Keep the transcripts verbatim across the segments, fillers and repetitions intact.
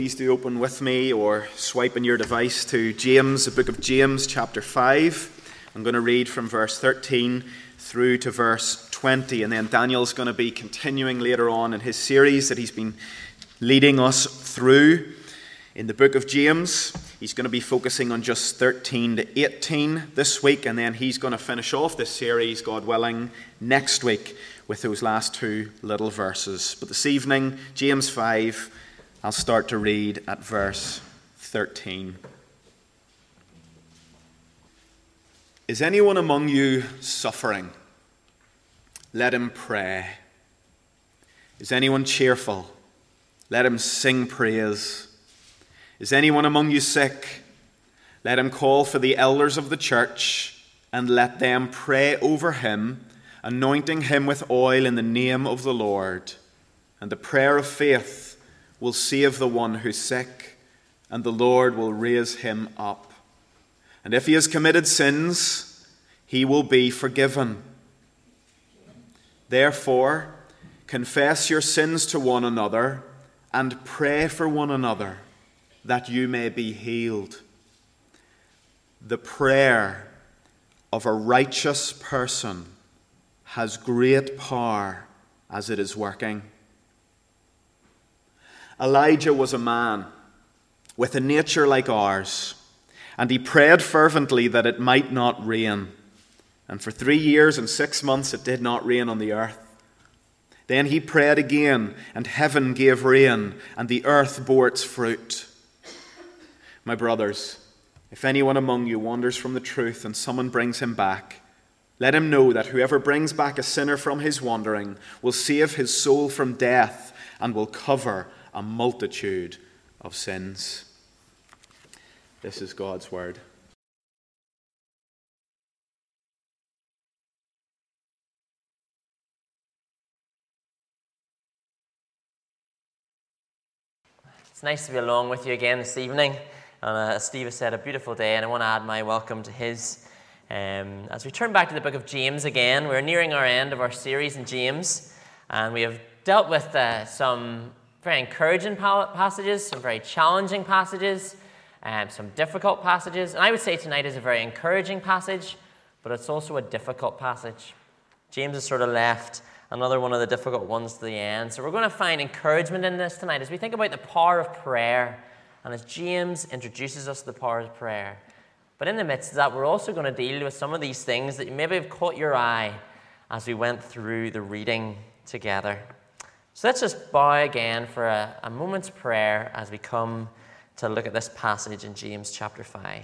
please do open with me or swipe on your device to James, the book of James, chapter five. I'm going to read from verse thirteen through to verse twenty, and then Daniel's going to be continuing later on in his series that he's been leading us through in the book of James. He's going to be focusing on just thirteen to eighteen this week, and then he's going to finish off this series, God willing, next week with those last two little verses. But this evening, James five, I'll start to read at verse thirteen. Is anyone among you suffering? Let him pray. Is anyone cheerful? Let him sing praise. Is anyone among you sick? Let him call for the elders of the church, and let them pray over him, anointing him with oil in the name of the Lord. And the prayer of faith will save the one who's sick, and the Lord will raise him up. And if he has committed sins, he will be forgiven. Therefore, confess your sins to one another, and pray for one another, that you may be healed. The prayer of a righteous person has great power as it is working. Elijah was a man with a nature like ours, and he prayed fervently that it might not rain. And for three years and six months it did not rain on the earth. Then he prayed again, and heaven gave rain, and the earth bore its fruit. My brothers, if anyone among you wanders from the truth and someone brings him back, let him know that whoever brings back a sinner from his wandering will save his soul from death and will cover a multitude of sins. This is God's word. It's nice to be along with you again this evening. And uh, as Steve has said, a beautiful day, and I want to add my welcome to his. Um, as we turn back to the book of James again, we're nearing our end of our series in James, and we have dealt with uh, some very encouraging passages, some very challenging passages, um, some difficult passages. And I would say tonight is a very encouraging passage, but it's also a difficult passage. James has sort of left another one of the difficult ones to the end. So we're going to find encouragement in this tonight as we think about the power of prayer, and as James introduces us to the power of prayer. But in the midst of that, we're also going to deal with some of these things that maybe have caught your eye as we went through the reading together. So let's just bow again for a, a moment's prayer as we come to look at this passage in James chapter five.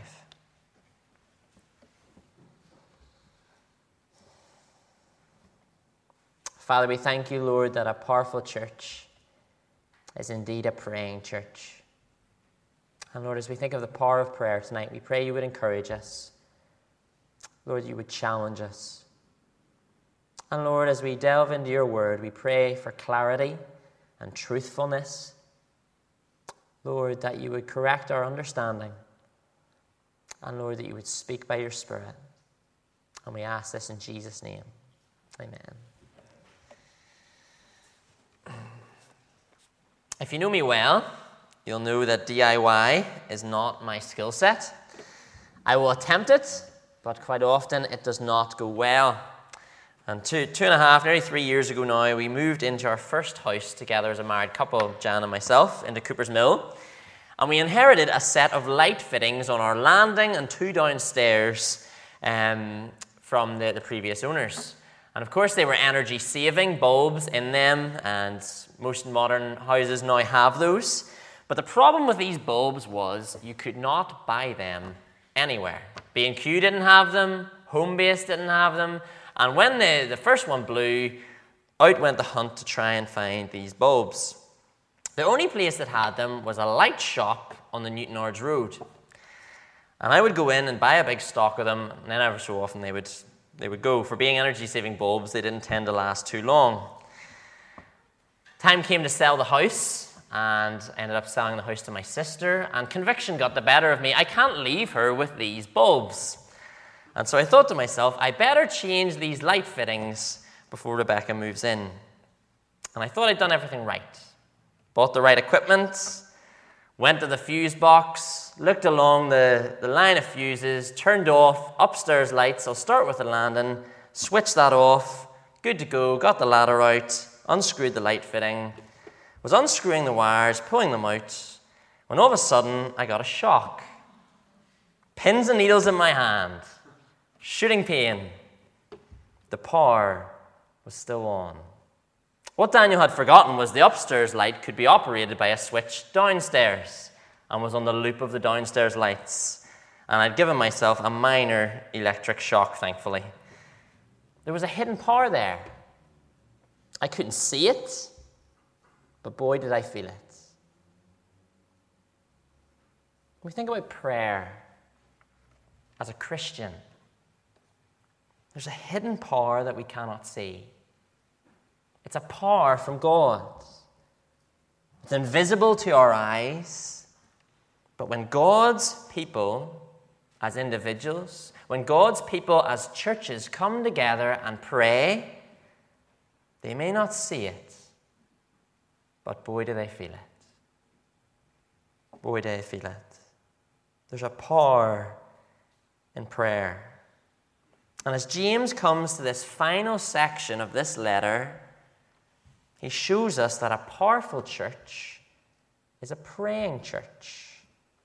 Father, we thank you, Lord, that a powerful church is indeed a praying church. And Lord, as we think of the power of prayer tonight, we pray you would encourage us. Lord, you would challenge us. And Lord, as we delve into your word, we pray for clarity and truthfulness. Lord, that you would correct our understanding. And Lord, that you would speak by your Spirit. And we ask this in Jesus' name. Amen. If you know me well, you'll know that D I Y is not my skill set. I will attempt it, but quite often it does not go well. And two, two and a half, nearly three years ago now, we moved into our first house together as a married couple, Jan and myself, into Cooper's Mill. And we inherited a set of light fittings on our landing and two downstairs um, from the, the previous owners. And of course, they were energy-saving bulbs in them, and most modern houses now have those. But the problem with these bulbs was you could not buy them anywhere. B and Q didn't have them, Homebase didn't have them, and when the, the first one blew, out went the hunt to try and find these bulbs. The only place that had them was a light shop on the Newtownards Road. And I would go in and buy a big stock of them, and then ever so often they would, they would go. For being energy-saving bulbs, they didn't tend to last too long. Time came to sell the house, and I ended up selling the house to my sister, and conviction got the better of me. I can't leave her with these bulbs. And so I thought to myself, I better change these light fittings before Rebecca moves in. And I thought I'd done everything right. Bought the right equipment, Went to the fuse box, looked along the, the line of fuses, turned off upstairs lights. I'll start with the landing, switched that off, good to go, got the ladder out, unscrewed the light fitting, was unscrewing the wires, pulling them out, when all of a sudden I got a shock. Pins and needles in my hand, shooting pain. The power was still on. What Daniel had forgotten was the upstairs light could be operated by a switch downstairs, and was on the loop of the downstairs lights. And I'd given myself a minor electric shock, thankfully. There was a hidden power there. I couldn't see it, but boy, did I feel it. When we think about prayer as a Christian, there's a hidden power that we cannot see. It's a power from God. It's invisible to our eyes, but when God's people as individuals, when God's people as churches come together and pray, they may not see it, but boy, do they feel it. Boy, do they feel it. There's a power in prayer. And as James comes to this final section of this letter, he shows us that a powerful church is a praying church.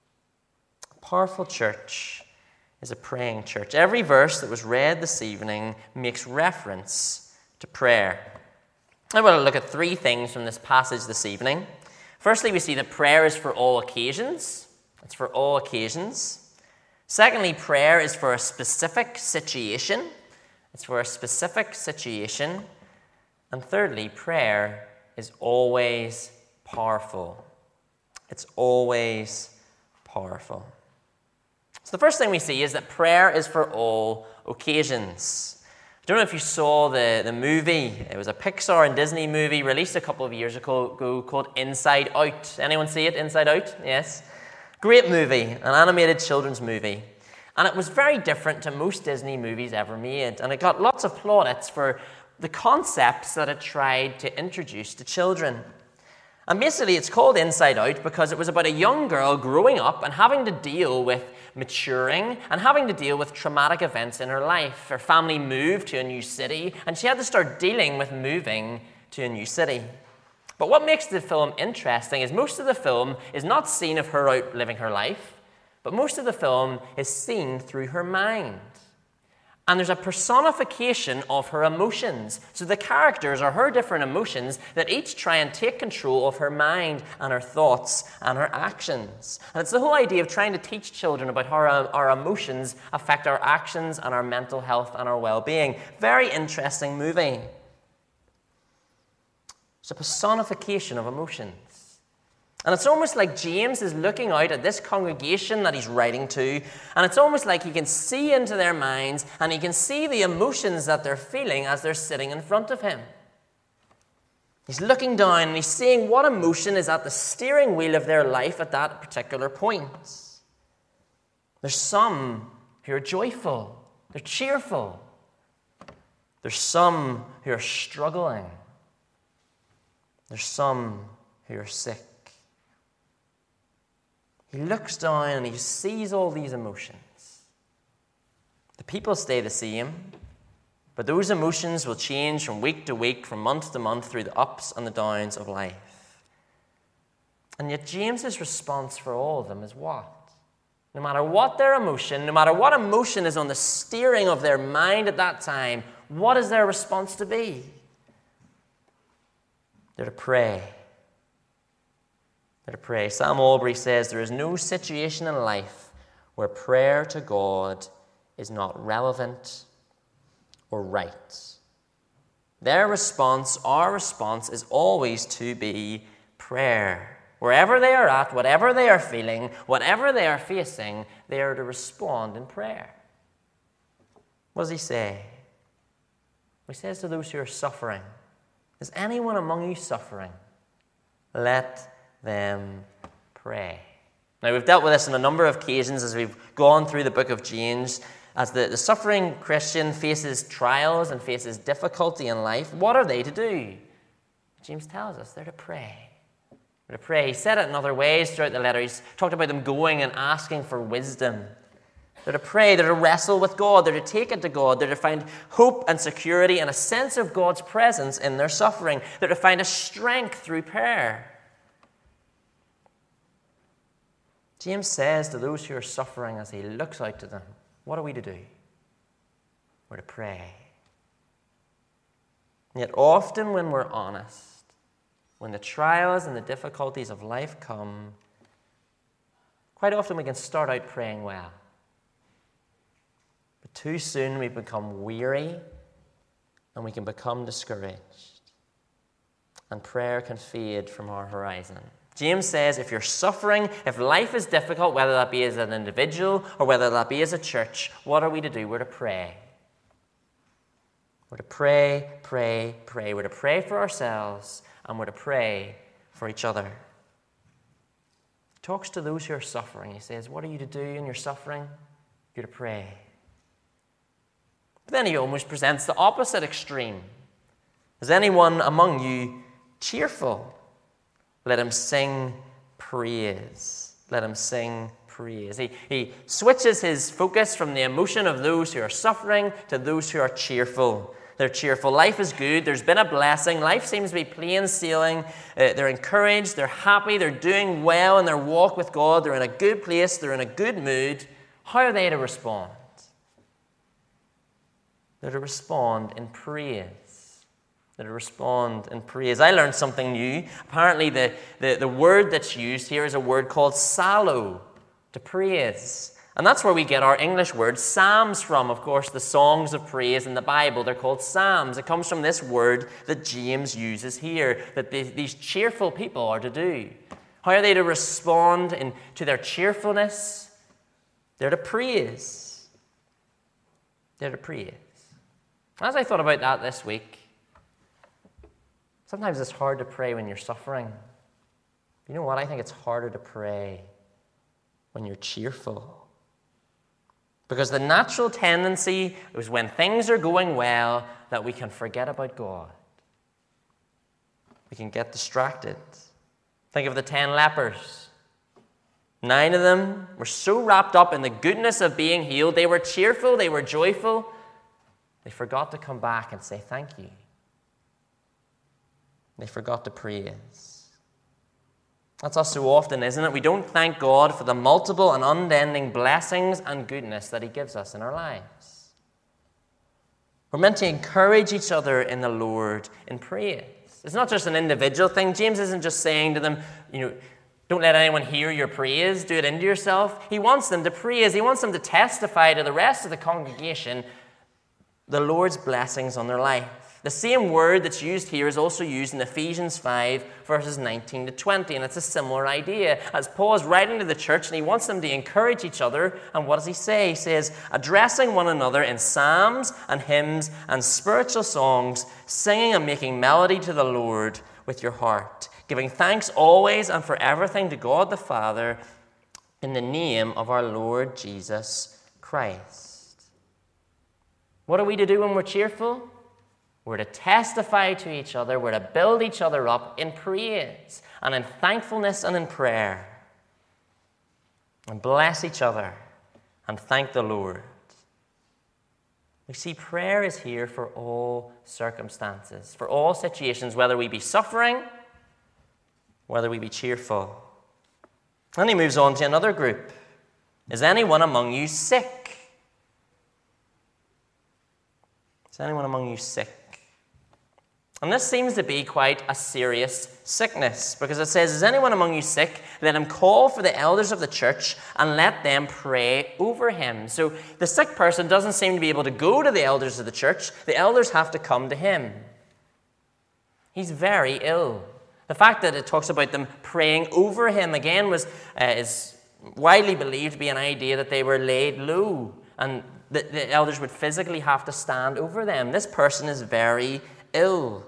A powerful church is a praying church. Every verse that was read this evening makes reference to prayer. I want to look at three things from this passage this evening. Firstly, we see that prayer is for all occasions. It's for all occasions. Secondly, prayer is for a specific situation. It's for a specific situation. And thirdly, prayer is always powerful. It's always powerful. So the first thing we see is that prayer is for all occasions. I don't know if you saw the, the movie. It was a Pixar and Disney movie released a couple of years ago called Inside Out. Anyone see it, Inside Out? Yes. Great movie, an animated children's movie. And it was very different to most Disney movies ever made. And it got lots of plaudits for the concepts that it tried to introduce to children. And basically it's called Inside Out because it was about a young girl growing up and having to deal with maturing and having to deal with traumatic events in her life. Her family moved to a new city and she had to start dealing with moving to a new city. But what makes the film interesting is most of the film is not seen of her out living her life, but most of the film is seen through her mind. And there's a personification of her emotions. So the characters are her different emotions that each try and take control of her mind and her thoughts and her actions. And it's the whole idea of trying to teach children about how our, our emotions affect our actions and our mental health and our well-being. Very interesting movie. It's a personification of emotions. And it's almost like James is looking out at this congregation that he's writing to, and it's almost like he can see into their minds, and he can see the emotions that they're feeling as they're sitting in front of him. He's looking down, and he's seeing what emotion is at the steering wheel of their life at that particular point. There's some who are joyful, they're cheerful. There's some who are struggling. There's some who are sick. He looks down and he sees all these emotions. The people stay the same, but those emotions will change from week to week, from month to month, through the ups and the downs of life. And yet James's response for all of them is what? No matter what their emotion, no matter what emotion is on the steering of their mind at that time, what is their response to be? They're to pray. To pray. Sam Albury says there is no situation in life where prayer to God is not relevant or right. Their response, our response, is always to be prayer. Wherever they are at, whatever they are feeling, whatever they are facing, they are to respond in prayer. What does he say? He says to those who are suffering, is anyone among you suffering? Let them pray. Now, we've dealt with this on a number of occasions as we've gone through the book of James. As the, the suffering Christian faces trials and faces difficulty in life, what are they to do? James tells us they're to pray. We're to pray. He said it in other ways throughout the letter. He's talked about them going and asking for wisdom. They're to pray. They're to wrestle with God. They're to take it to God. They're to find hope and security and a sense of God's presence in their suffering. They're to find a strength through prayer. James says to those who are suffering as he looks out to them, what are we to do? We're to pray. Yet often when we're honest, when the trials and the difficulties of life come, quite often we can start out praying well. But too soon we become weary and we can become discouraged. And prayer can fade from our horizon. James says if you're suffering, if life is difficult, whether that be as an individual or whether that be as a church, what are we to do? We're to pray. We're to pray, pray, pray. We're to pray for ourselves and we're to pray for each other. He talks to those who are suffering. He says, what are you to do in your suffering? You're to pray. But then he almost presents the opposite extreme. Is anyone among you cheerful? Let him sing praise. Let him sing praise. He, he switches his focus from the emotion of those who are suffering to those who are cheerful. They're cheerful. Life is good. There's been a blessing. Life seems to be plain sailing. Uh, they're encouraged. They're happy. They're doing well in their walk with God. They're in a good place. They're in a good mood. How are they to respond? They're to respond in praise. They're to respond in praise. I learned something new. Apparently, the, the, the word that's used here is a word called psallo, to praise. And that's where we get our English word psalms from. Of course, the songs of praise in the Bible, they're called psalms. It comes from this word that James uses here, that they, these cheerful people are to do. How are they to respond in, to their cheerfulness? They're to praise. They're to praise. As I thought about that this week, sometimes it's hard to pray when you're suffering. You know what? I think it's harder to pray when you're cheerful. Because the natural tendency is when things are going well that we can forget about God. We can get distracted. Think of the ten lepers. Nine of them were so wrapped up in the goodness of being healed. They were cheerful. They were joyful. They forgot to come back and say thank you. They forgot to praise. That's us so often, isn't it? We don't thank God for the multiple and unending blessings and goodness that He gives us in our lives. We're meant to encourage each other in the Lord in praise. It's not just an individual thing. James isn't just saying to them, you know, don't let anyone hear your praise. Do it into yourself. He wants them to praise. He wants them to testify to the rest of the congregation the Lord's blessings on their life. The same word that's used here is also used in Ephesians five, verses nineteen to twenty, and it's a similar idea. As Paul is writing to the church, and he wants them to encourage each other, and what does he say? He says, addressing one another in psalms and hymns and spiritual songs, singing and making melody to the Lord with your heart, giving thanks always and for everything to God the Father in the name of our Lord Jesus Christ. What are we to do when we're cheerful? We're to testify to each other. We're to build each other up in praise and in thankfulness and in prayer. And bless each other and thank the Lord. We see prayer is here for all circumstances, for all situations, whether we be suffering, whether we be cheerful. And he moves on to another group. Is anyone among you sick? Is anyone among you sick? And this seems to be quite a serious sickness, because it says, is anyone among you sick? Let him call for the elders of the church and let them pray over him. So the sick person doesn't seem to be able to go to the elders of the church. The elders have to come to him. He's very ill. The fact that it talks about them praying over him, again, was uh, is widely believed to be an idea that they were laid low, and the, the elders would physically have to stand over them. This person is very ill.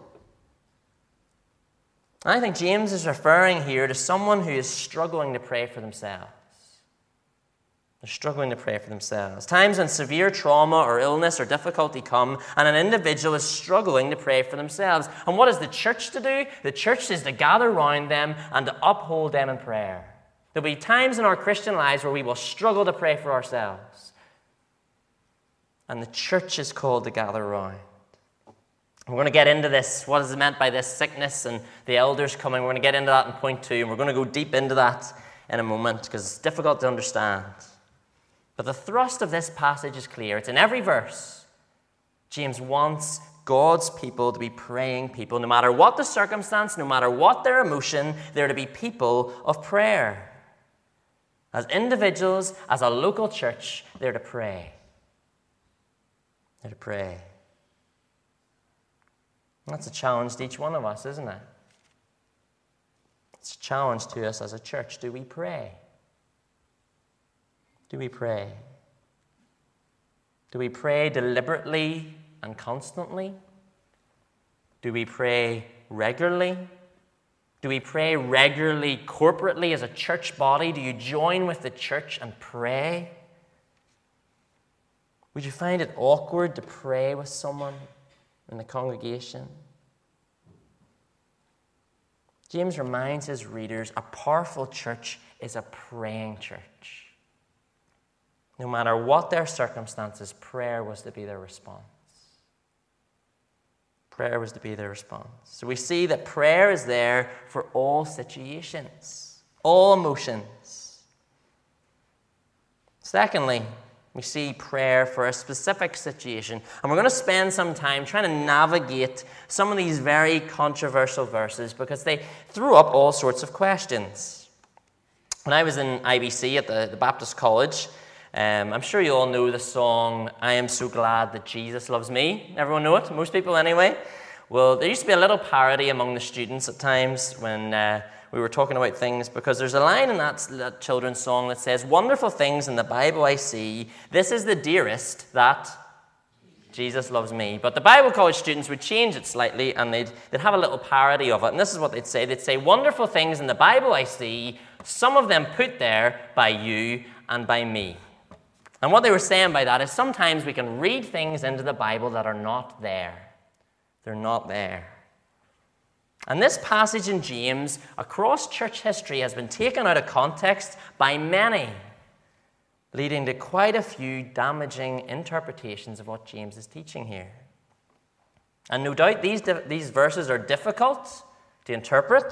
I think James is referring here to someone who is struggling to pray for themselves. They're struggling to pray for themselves. Times when severe trauma or illness or difficulty come and an individual is struggling to pray for themselves. And what is the church to do? The church is to gather around them and to uphold them in prayer. There'll be times in our Christian lives where we will struggle to pray for ourselves. And the church is called to gather around. We're going to get into this, what is meant by this sickness and the elders coming. We're going to get into that in point two, and we're going to go deep into that in a moment because it's difficult to understand. But the thrust of this passage is clear. It's in every verse. James wants God's people to be praying people. No matter what the circumstance, no matter what their emotion, they're to be people of prayer. As individuals, as a local church, they're to pray. They're to pray. And that's a challenge to each one of us, isn't it? It's a challenge to us as a church. Do we pray? Do we pray? Do we pray deliberately and constantly? Do we pray regularly? Do we pray regularly corporately as a church body? Do you join with the church and pray? Would you find it awkward to pray with someone in the congregation? James reminds his readers a powerful church is a praying church. No matter what their circumstances, prayer was to be their response. Prayer was to be their response. So we see that prayer is there for all situations, all emotions. Secondly, we see prayer for a specific situation. And we're going to spend some time trying to navigate some of these very controversial verses because they threw up all sorts of questions. When I was in I B C at the, the Baptist College, Um, I'm sure you all know the song, I Am So Glad That Jesus Loves Me. Everyone know it? Most people anyway. Well, there used to be a little parody among the students at times when uh, we were talking about things, because there's a line in that, that children's song that says, wonderful things in the Bible I see, this is the dearest that Jesus loves me. But the Bible college students would change it slightly and they'd, they'd have a little parody of it. And this is what they'd say. They'd say, wonderful things in the Bible I see, some of them put there by you and by me. And what they were saying by that is sometimes we can read things into the Bible that are not there. They're not there. And this passage in James, across church history, has been taken out of context by many, leading to quite a few damaging interpretations of what James is teaching here. And no doubt these, these verses are difficult to interpret.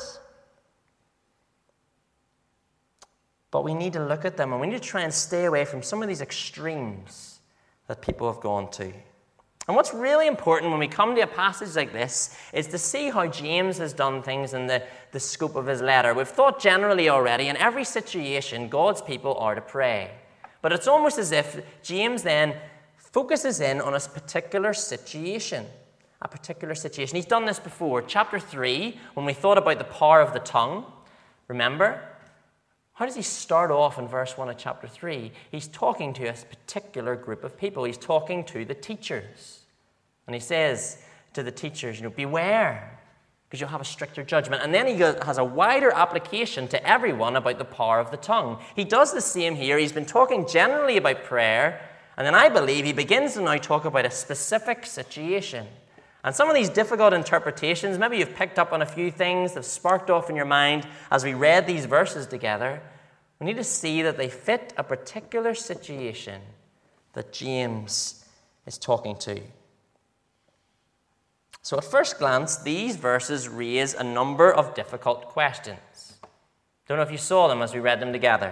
But we need to look at them and we need to try and stay away from some of these extremes that people have gone to. And what's really important when we come to a passage like this is to see how James has done things in the, the scope of his letter. We've thought generally already, in every situation, God's people are to pray. But it's almost as if James then focuses in on a particular situation. A particular situation. He's done this before. Chapter three, when we thought about the power of the tongue, remember? How does he start off in verse one of chapter three? He's talking to a particular group of people. He's talking to the teachers. And he says to the teachers, you know, beware, because you'll have a stricter judgment. And then he has a wider application to everyone about the power of the tongue. He does the same here. He's been talking generally about prayer, and then I believe he begins to now talk about a specific situation. And some of these difficult interpretations, maybe you've picked up on a few things that have sparked off in your mind as we read these verses together. We need to see that they fit a particular situation that James is talking to. So at first glance, these verses raise a number of difficult questions. Don't know if you saw them as we read them together.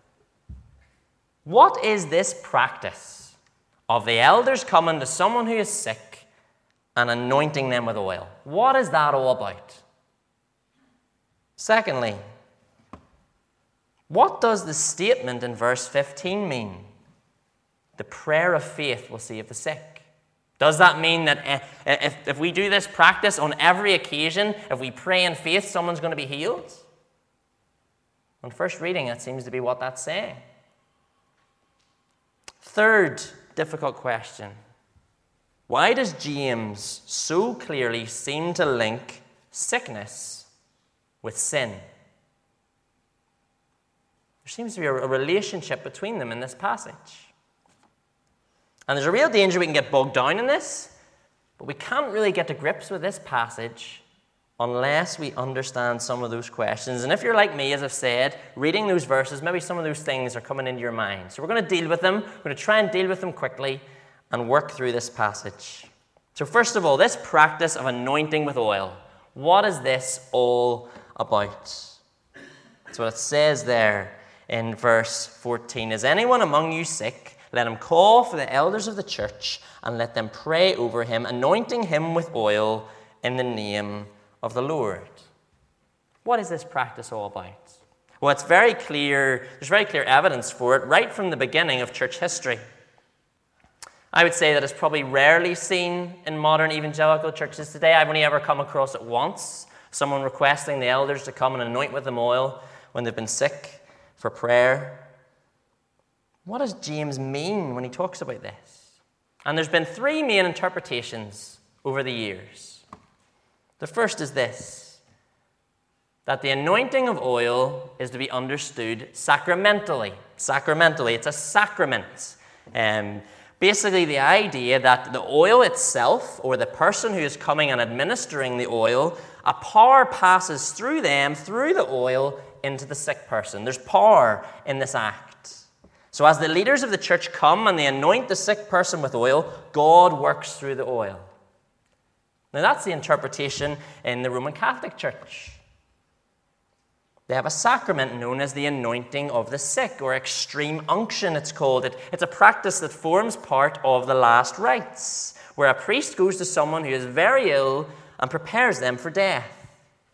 What is this practice of the elders coming to someone who is sick and anointing them with oil? What is that all about? Secondly, what does the statement in verse fifteen mean? The prayer of faith will save the sick. Does that mean that if, if we do this practice on every occasion, if we pray in faith, someone's going to be healed? On first reading, it seems to be what that's saying. Third difficult question. Why does James so clearly seem to link sickness with sin? There seems to be a relationship between them in this passage. And there's a real danger we can get bogged down in this, but we can't really get to grips with this passage unless we understand some of those questions. And if you're like me, as I've said, reading those verses, maybe some of those things are coming into your mind. So we're going to deal with them. We're going to try and deal with them quickly and work through this passage. So first of all, this practice of anointing with oil. What is this all about? That's what it says there in verse fourteen. Is anyone among you sick? Let him call for the elders of the church and let them pray over him, anointing him with oil in the name of the Lord. What is this practice all about? Well, it's very clear, there's very clear evidence for it right from the beginning of church history. I would say that it's probably rarely seen in modern evangelical churches today. I've only ever come across it once, someone requesting the elders to come and anoint with them oil when they've been sick for prayer. What does James mean when he talks about this? And there's been three main interpretations over the years. The first is this, that the anointing of oil is to be understood sacramentally. Sacramentally, it's a sacrament. Um, basically, the idea that the oil itself, or the person who is coming and administering the oil, a power passes through them, through the oil, into the sick person. There's power in this act. So as the leaders of the church come and they anoint the sick person with oil, God works through the oil. Now that's the interpretation in the Roman Catholic Church. They have a sacrament known as the anointing of the sick, or extreme unction it's called. It, it's a practice that forms part of the last rites, where a priest goes to someone who is very ill and prepares them for death.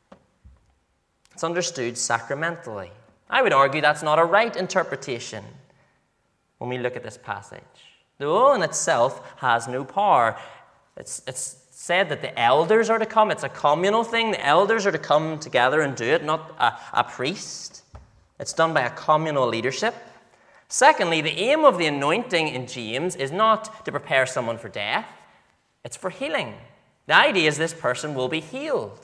It's understood sacramentally. I would argue that's not a right interpretation when we look at this passage. The oil in itself has no power. It's, it's said that the elders are to come. It's a communal thing. The elders are to come together and do it, not a, a priest. It's done by a communal leadership. Secondly, the aim of the anointing in James is not to prepare someone for death. It's for healing. The idea is this person will be healed.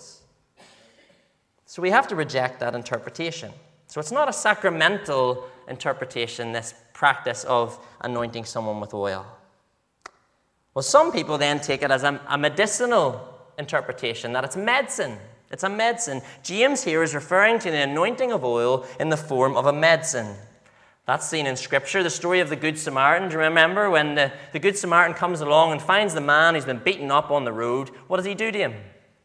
So we have to reject that interpretation. So it's not a sacramental interpretation, this practice of anointing someone with oil. Well, some people then take it as a, a medicinal interpretation, that it's medicine. It's a medicine. James here is referring to the anointing of oil in the form of a medicine. That's seen in Scripture. The story of the Good Samaritan. Do you remember when the, the Good Samaritan comes along and finds the man who's been beaten up on the road? What does he do to him?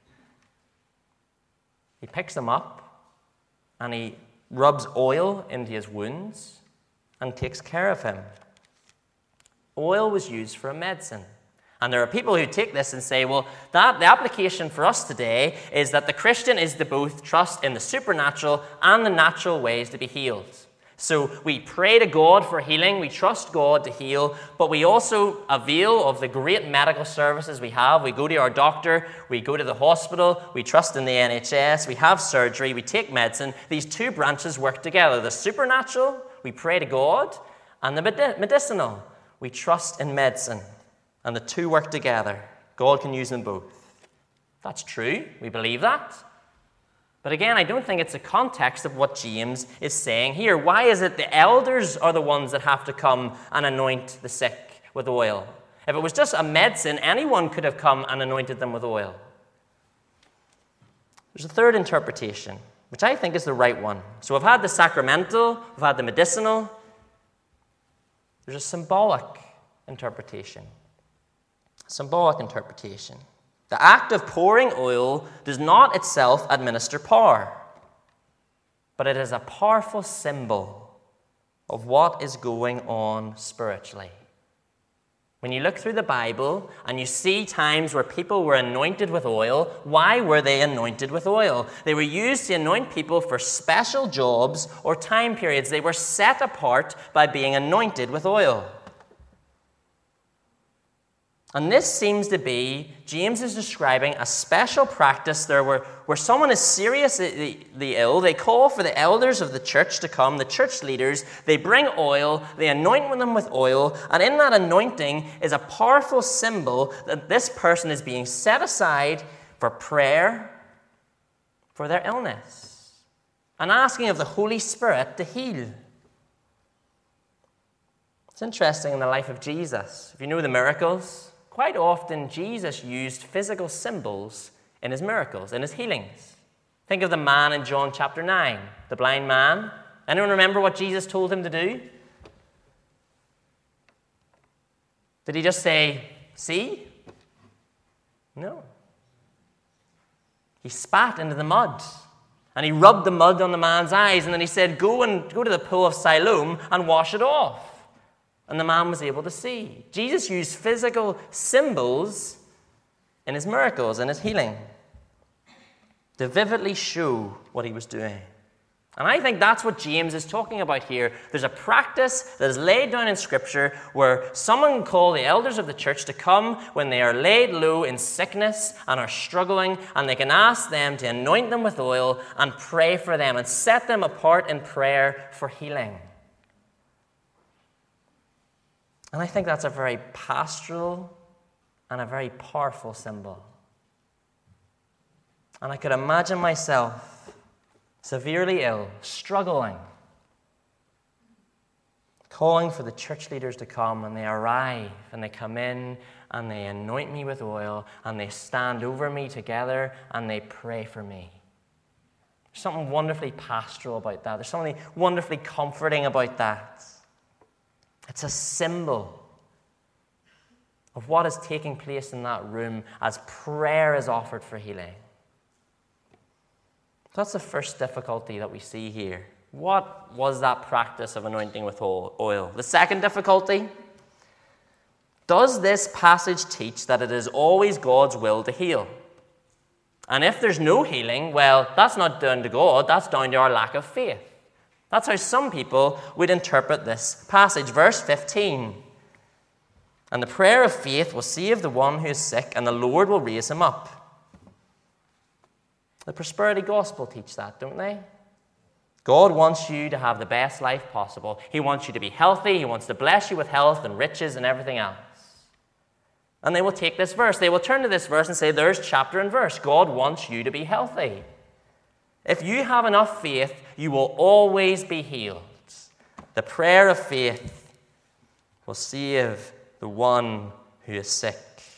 He picks him up and he rubs oil into his wounds and takes care of him. Oil was used for a medicine. And there are people who take this and say, well, that the application for us today is that the Christian is to both trust in the supernatural and the natural ways to be healed. So we pray to God for healing, we trust God to heal, but we also avail of the great medical services we have. We go to our doctor, we go to the hospital, we trust in the N H S, we have surgery, we take medicine. These two branches work together. The supernatural, we pray to God, and the medicinal, we trust in medicine. And the two work together. God can use them both. That's true. We believe that. But again, I don't think it's the context of what James is saying here. Why is it the elders are the ones that have to come and anoint the sick with oil? If it was just a medicine, anyone could have come and anointed them with oil. There's a third interpretation, which I think is the right one. So we've had the sacramental, we've had the medicinal. There's a symbolic interpretation. Symbolic interpretation. The act of pouring oil does not itself administer power, but it is a powerful symbol of what is going on spiritually. When you look through the Bible and you see times where people were anointed with oil, why were they anointed with oil? They were used to anoint people for special jobs or time periods. They were set apart by being anointed with oil. And this seems to be, James is describing a special practice there where, where someone is seriously ill. They call for the elders of the church to come, the church leaders. They bring oil, they anoint them with oil, and in that anointing is a powerful symbol that this person is being set aside for prayer for their illness and asking of the Holy Spirit to heal It's interesting in the life of Jesus. If you know the miracles, quite often Jesus used physical symbols in his miracles, in his healings. Think of the man in John chapter nine, the blind man. Anyone remember what Jesus told him to do? Did he just say, see? No. He spat into the mud, and he rubbed the mud on the man's eyes, and then he said, go and go to the pool of Siloam and wash it off. And the man was able to see. Jesus used physical symbols in his miracles, in his healing, to vividly show what he was doing. And I think that's what James is talking about here. There's a practice that is laid down in Scripture where someone can call the elders of the church to come when they are laid low in sickness and are struggling, and they can ask them to anoint them with oil and pray for them and set them apart in prayer for healing. And I think that's a very pastoral and a very powerful symbol. And I could imagine myself severely ill, struggling, calling for the church leaders to come, and they arrive, and they come in, and they anoint me with oil, and they stand over me together, and they pray for me. There's something wonderfully pastoral about that. There's something wonderfully comforting about that. It's a symbol of what is taking place in that room as prayer is offered for healing. That's the first difficulty that we see here. What was that practice of anointing with oil? The second difficulty, does this passage teach that it is always God's will to heal? And if there's no healing, well, that's not down to God, that's down to our lack of faith. That's how some people would interpret this passage. Verse fifteen, and the prayer of faith will save the one who is sick, and the Lord will raise him up. The prosperity gospel teach that, don't they? God wants you to have the best life possible. He wants you to be healthy. He wants to bless you with health and riches and everything else. And they will take this verse. They will turn to this verse and say, there's chapter and verse. God wants you to be healthy. If you have enough faith, you will always be healed. The prayer of faith will save the one who is sick.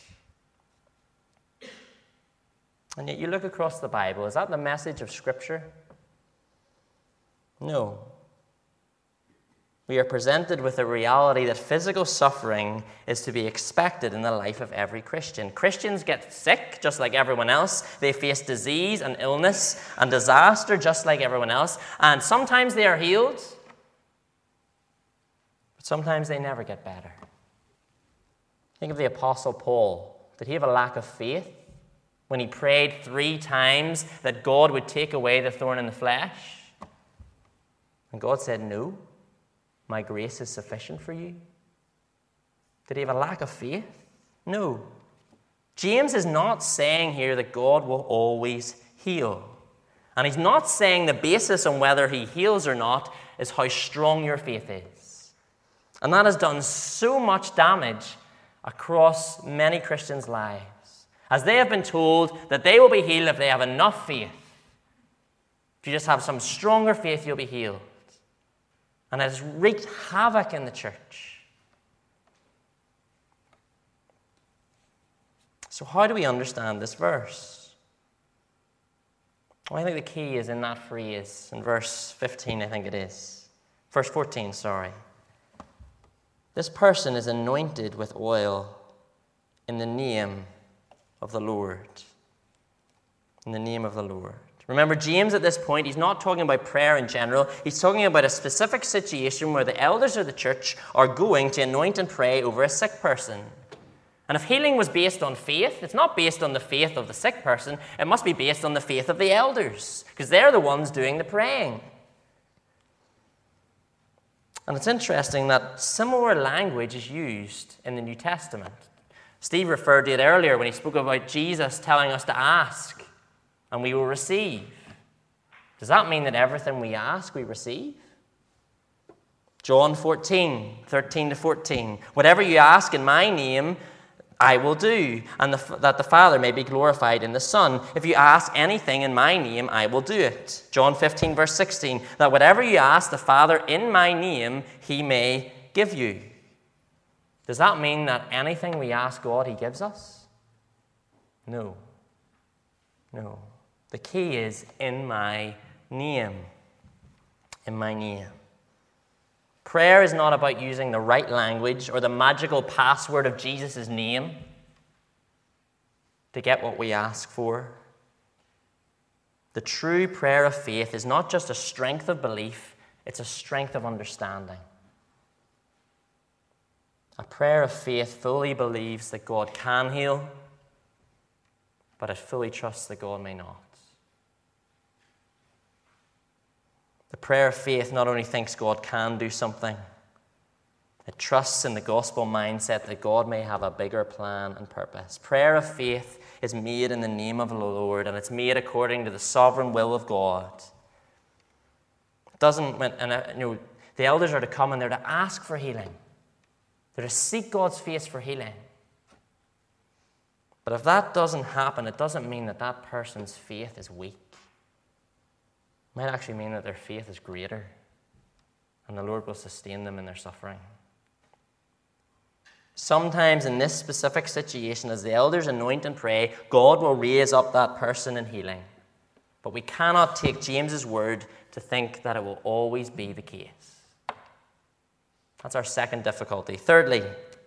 And yet you look across the Bible, is that the message of Scripture? No. We are presented with a reality that physical suffering is to be expected in the life of every Christian. Christians get sick just like everyone else. They face disease and illness and disaster just like everyone else. And sometimes they are healed, but sometimes they never get better. Think of the Apostle Paul. Did he have a lack of faith when he prayed three times that God would take away the thorn in the flesh? And God said, no, my grace is sufficient for you. Did he have a lack of faith? No. James is not saying here that God will always heal. And he's not saying the basis on whether he heals or not is how strong your faith is. And that has done so much damage across many Christians' lives, as they have been told that they will be healed if they have enough faith. If you just have some stronger faith, you'll be healed. And it has wreaked havoc in the church. So how do we understand this verse? Well, I think the key is in that phrase, in verse fifteen, I think it is. Verse fourteen, sorry. This person is anointed with oil in the name of the Lord. In the name of the Lord. Remember, James at this point, he's not talking about prayer in general. He's talking about a specific situation where the elders of the church are going to anoint and pray over a sick person. And if healing was based on faith, it's not based on the faith of the sick person. It must be based on the faith of the elders, because they're the ones doing the praying. And it's interesting that similar language is used in the New Testament. Steve referred to it earlier when he spoke about Jesus telling us to ask, and we will receive. Does that mean that everything we ask, we receive? John fourteen, thirteen to fourteen. Whatever you ask in my name, I will do, and the, that the Father may be glorified in the Son. If you ask anything in my name, I will do it. John fifteen, verse sixteen. That whatever you ask the Father in my name, he may give you. Does that mean that anything we ask God, he gives us? No. No. The key is in my name. In my name. Prayer is not about using the right language or the magical password of Jesus' name to get what we ask for. The true prayer of faith is not just a strength of belief, it's a strength of understanding. A prayer of faith fully believes that God can heal, but it fully trusts that God may not. The prayer of faith not only thinks God can do something, it trusts in the gospel mindset that God may have a bigger plan and purpose. Prayer of faith is made in the name of the Lord, and it's made according to the sovereign will of God. It doesn't, and you know, the elders are to come and they're to ask for healing. They're to seek God's face for healing. But if that doesn't happen, it doesn't mean that that person's faith is weak. It might actually mean that their faith is greater, and the Lord will sustain them in their suffering. Sometimes in this specific situation, as the elders anoint and pray, God will raise up that person in healing. But we cannot take James's word to think that it will always be the case. That's our second difficulty. Thirdly,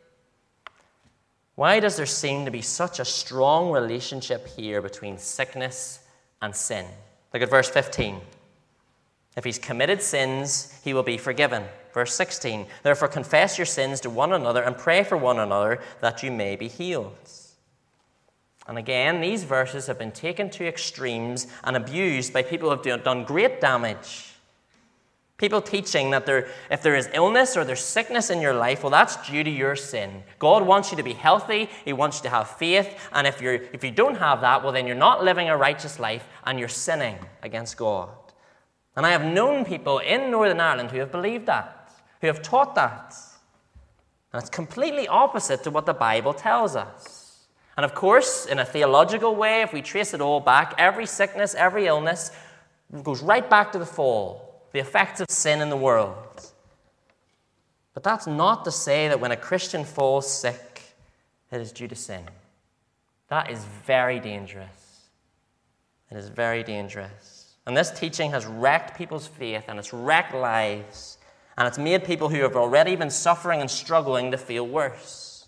why does there seem to be such a strong relationship here between sickness and sin? Look at verse fifteen. If he's committed sins, he will be forgiven. Verse sixteen, therefore confess your sins to one another and pray for one another that you may be healed. And again, these verses have been taken to extremes and abused by people who have done great damage. People teaching that there, if there is illness or there's sickness in your life, well, that's due to your sin. God wants you to be healthy. He wants you to have faith. And if you're if you don't have that, well, then you're not living a righteous life and you're sinning against God. And I have known people in Northern Ireland who have believed that, who have taught that. And it's completely opposite to what the Bible tells us. And of course, in a theological way, if we trace it all back, every sickness, every illness goes right back to the fall, the effects of sin in the world. But that's not to say that when a Christian falls sick, it is due to sin. That is very dangerous. It is very dangerous. And this teaching has wrecked people's faith, and it's wrecked lives, and it's made people who have already been suffering and struggling to feel worse.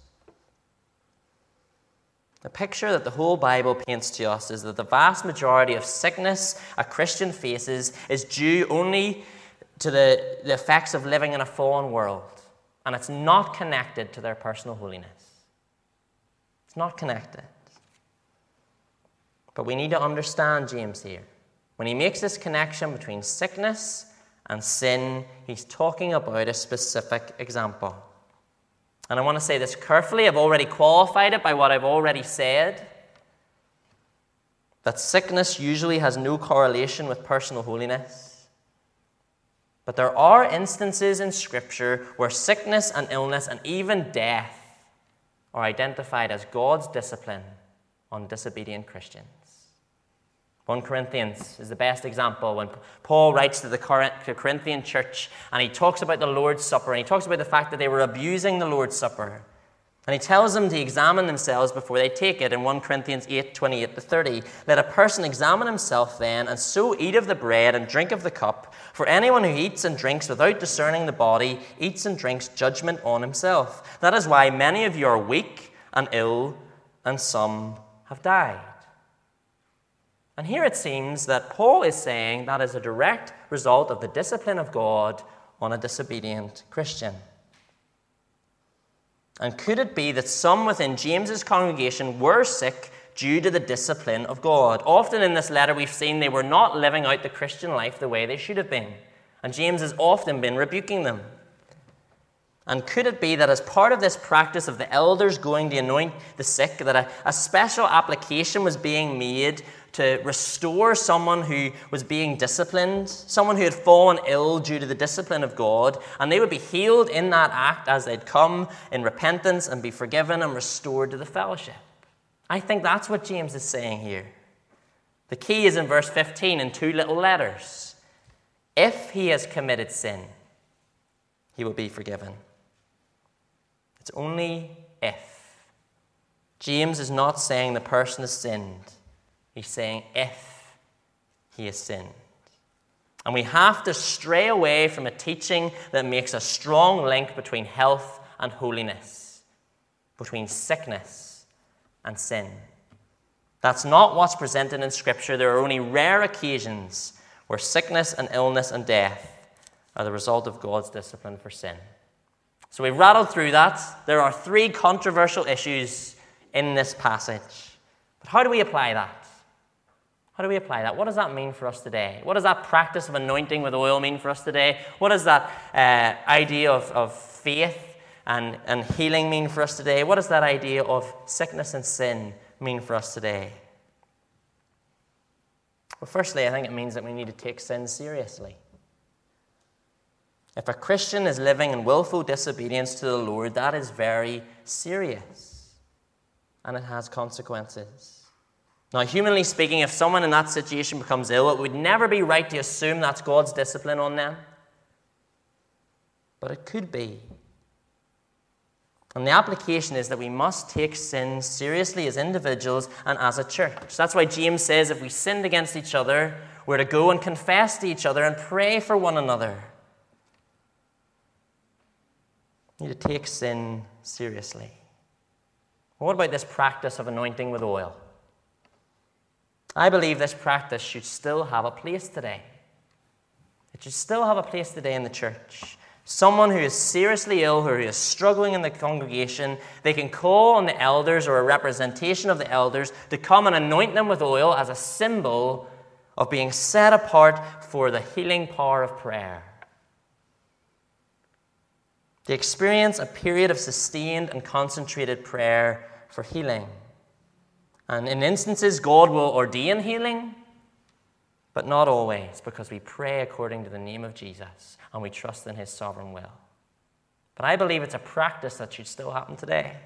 The picture that the whole Bible paints to us is that the vast majority of sickness a Christian faces is due only to the, the effects of living in a fallen world, and it's not connected to their personal holiness. It's not connected. But we need to understand James here. When he makes this connection between sickness and sin, he's talking about a specific example. And I want to say this carefully. I've already qualified it by what I've already said. That sickness usually has no correlation with personal holiness. But there are instances in Scripture where sickness and illness and even death are identified as God's discipline on disobedient Christians. First Corinthians is the best example when Paul writes to the Corinthian church and he talks about the Lord's Supper and he talks about the fact that they were abusing the Lord's Supper. And he tells them to examine themselves before they take it in First Corinthians eight, twenty-eight to thirty. Let a person examine himself then, and so eat of the bread and drink of the cup. For anyone who eats and drinks without discerning the body eats and drinks judgment on himself. That is why many of you are weak and ill, and some have died. And here it seems that Paul is saying that is a direct result of the discipline of God on a disobedient Christian. And could it be that some within James's congregation were sick due to the discipline of God? Often in this letter we've seen they were not living out the Christian life the way they should have been. And James has often been rebuking them. And could it be that as part of this practice of the elders going to anoint the sick, that a, a special application was being made to restore someone who was being disciplined, someone who had fallen ill due to the discipline of God, and they would be healed in that act as they'd come in repentance and be forgiven and restored to the fellowship? I think that's what James is saying here. The key is in verse fifteen in two little letters. If he has committed sin, he will be forgiven. It's only if. James is not saying the person has sinned. He's saying if he has sinned. And we have to stray away from a teaching that makes a strong link between health and holiness, between sickness and sin. That's not what's presented in Scripture. There are only rare occasions where sickness and illness and death are the result of God's discipline for sin. So we've rattled through that. There are three controversial issues in this passage. But how do we apply that? How do we apply that? What does that mean for us today? What does that practice of anointing with oil mean for us today? What does that uh, idea of, of faith and, and healing mean for us today? What does that idea of sickness and sin mean for us today? Well, firstly, I think it means that we need to take sin seriously. If a Christian is living in willful disobedience to the Lord, that is very serious, and it has consequences. Now, humanly speaking, if someone in that situation becomes ill, it would never be right to assume that's God's discipline on them. But it could be. And the application is that we must take sin seriously as individuals and as a church. That's why James says if we sinned against each other, we're to go and confess to each other and pray for one another. We need to take sin seriously. What about this practice of anointing with oil? I believe this practice should still have a place today. It should still have a place today in the church. Someone who is seriously ill, who is struggling in the congregation, they can call on the elders or a representation of the elders to come and anoint them with oil as a symbol of being set apart for the healing power of prayer. They experience a period of sustained and concentrated prayer for healing. And in instances, God will ordain healing, but not always, because we pray according to the name of Jesus and we trust in his sovereign will. But I believe it's a practice that should still happen today.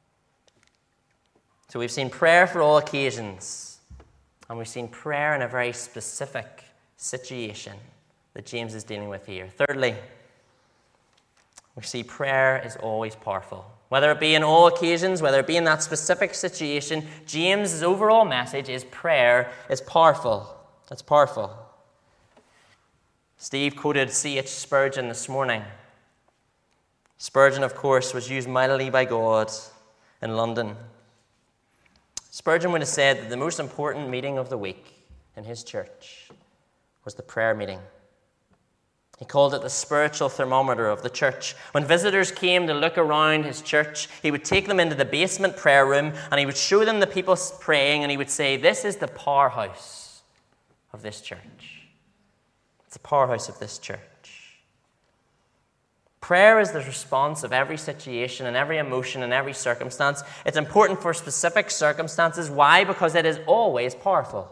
So we've seen prayer for all occasions, and we've seen prayer in a very specific situation that James is dealing with here. Thirdly, we see prayer is always powerful. Whether it be in all occasions, whether it be in that specific situation, James's overall message is prayer is powerful. It's powerful. Steve quoted C H Spurgeon this morning. Spurgeon, of course, was used mightily by God in London. Spurgeon would have said that the most important meeting of the week in his church was the prayer meeting. He called it the spiritual thermometer of the church. When visitors came to look around his church, he would take them into the basement prayer room and he would show them the people praying, and he would say, "This is the powerhouse of this church. It's the powerhouse of this church." Prayer is the response of every situation and every emotion and every circumstance. It's important for specific circumstances. Why? Because it is always powerful.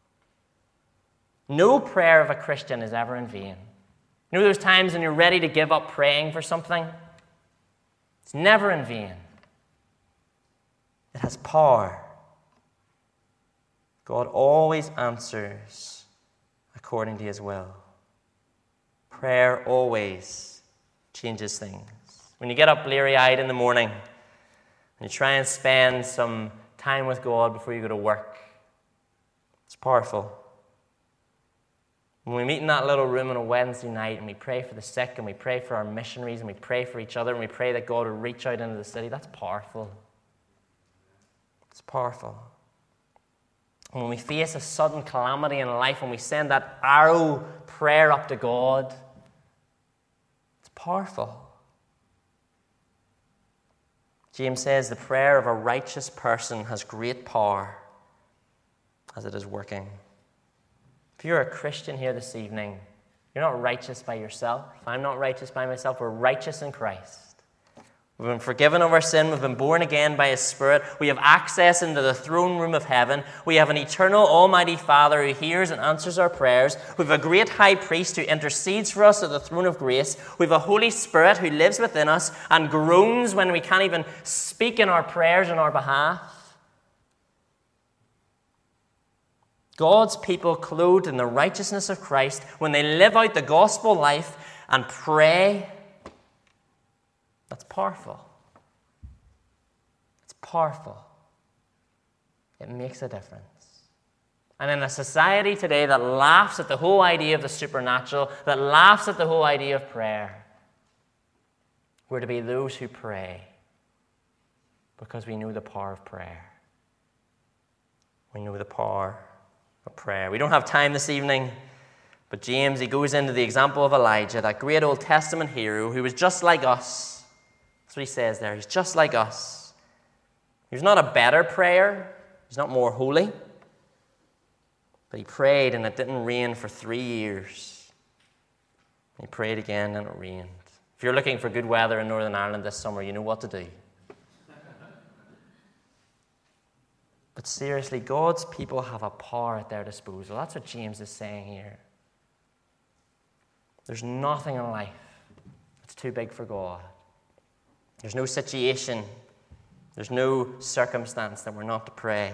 No prayer of a Christian is ever in vain. You know those times when you're ready to give up praying for something? It's never in vain. It has power. God always answers according to his will. Prayer always changes things. When you get up bleary-eyed in the morning and you try and spend some time with God before you go to work, it's powerful. When we meet in that little room on a Wednesday night and we pray for the sick and we pray for our missionaries and we pray for each other and we pray that God will reach out into the city, that's powerful. It's powerful. And when we face a sudden calamity in life and we send that arrow prayer up to God, it's powerful. James says the prayer of a righteous person has great power as it is working. If you're a Christian here this evening, you're not righteous by yourself. I'm not righteous by myself. We're righteous in Christ. We've been forgiven of our sin. We've been born again by his Spirit. We have access into the throne room of heaven. We have an eternal almighty Father who hears and answers our prayers. We have a great high priest who intercedes for us at the throne of grace. We have a Holy Spirit who lives within us and groans when we can't even speak in our prayers on our behalf. God's people clothed in the righteousness of Christ, when they live out the gospel life and pray, that's powerful. powerful. It makes a difference. And in a society today that laughs at the whole idea of the supernatural, that laughs at the whole idea of prayer, we're to be those who pray because we know the power of prayer. We know the power of prayer. We don't have time this evening, but James, he goes into the example of Elijah, that great Old Testament hero who was just like us. That's what he says there. He's just like us. He's not a better prayer. He's not more holy. But he prayed and it didn't rain for three years. He prayed again and it rained. If you're looking for good weather in Northern Ireland this summer, you know what to do. But seriously, God's people have a power at their disposal. That's what James is saying here. There's nothing in life that's too big for God. There's no situation, there's no circumstance that we're not to pray.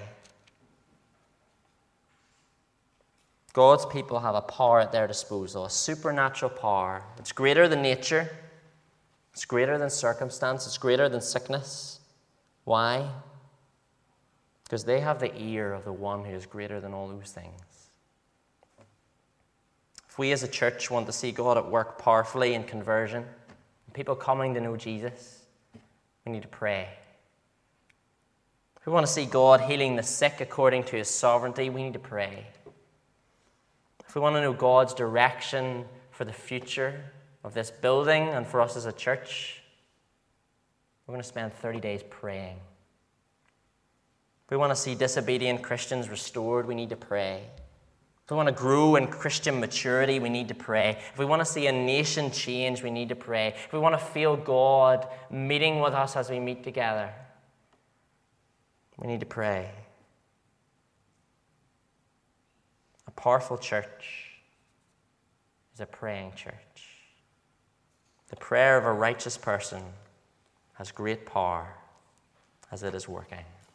God's people have a power at their disposal, a supernatural power. It's greater than nature. It's greater than circumstance. It's greater than sickness. Why? Because they have the ear of the one who is greater than all those things. If we as a church want to see God at work powerfully in conversion, and people coming to know Jesus, we need to pray. If we want to see God healing the sick according to his sovereignty, we need to pray. If we want to know God's direction for the future of this building and for us as a church, we're going to spend thirty days praying. If we want to see disobedient Christians restored, we need to pray. If we want to grow in Christian maturity, we need to pray. If we want to see a nation change, we need to pray. If we want to feel God meeting with us as we meet together, we need to pray. A powerful church is a praying church. The prayer of a righteous person has great power as it is working.